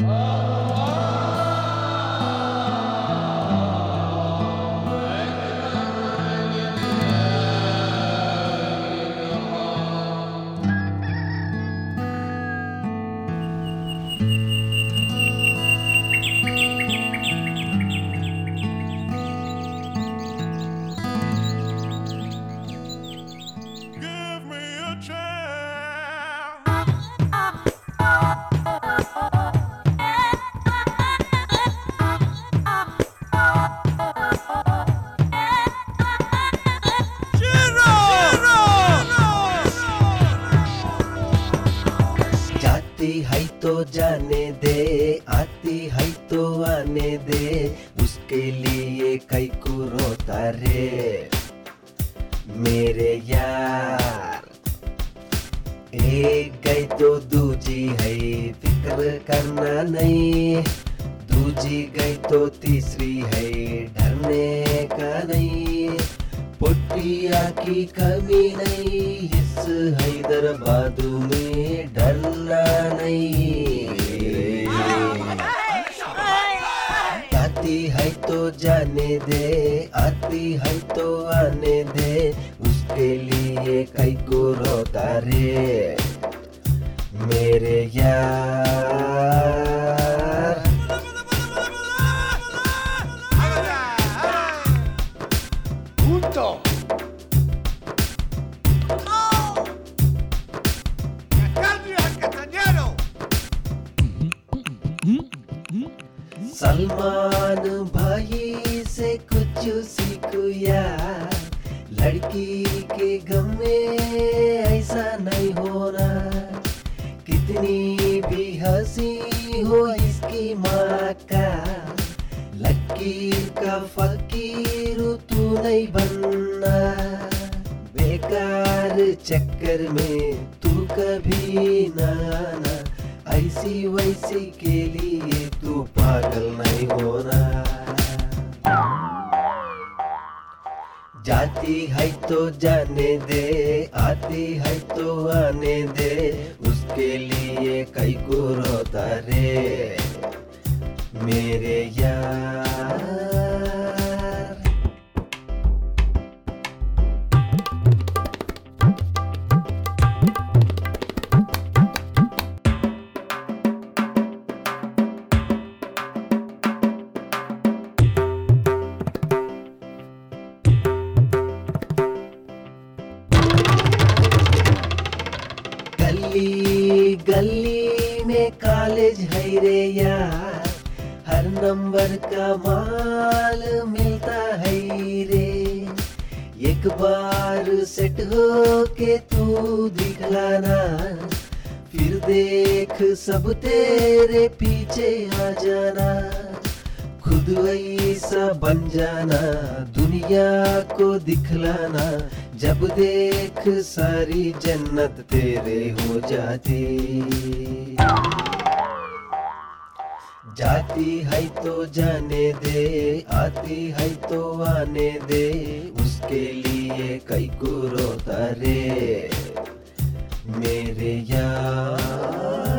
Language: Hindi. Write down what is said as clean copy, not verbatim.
जाती है तो जाने दे, आती है तो आने दे, उसके लिए कई को रोता रे मेरे यार। एक गई तो दूजी है, फिक्र करना नहीं, दूजी गई तो तीसरी है, डरने का नहीं। पुटिया की कमी नहीं, इस हैदराबाद में डरना नहीं। आती है तो जाने दे, आती है तो आने दे, उसके लिए कई को रोता रे मेरे यार। सलमान भाई से कुछ सीखो यार, लड़की के गम में ऐसा नहीं होना। कितनी भी हंसी हो इसकी माँ का, लकीर का फकीर तू नहीं बनना। बेकार चक्कर में तू कभी ना आना, ऐसी वैसी के लिए तू पागल नहीं होना। जाती है तो जाने दे, आती है तो आने दे, उसके लिए कई को रोता रे मेरे यार। गली गली में कॉलेज है रे यार, हर नंबर का माल मिलता है रे। एक बार सेट हो के तू दिखलाना, फिर देख सब तेरे पीछे आ जाना। खुद ऐसा बन जाना, दुनिया को दिखलाना, जब देख सारी जन्नत तेरे हो जाती। जाती है तो जाने दे, आती है तो आने दे, उसके लिए कई को रोता रे मेरे यार।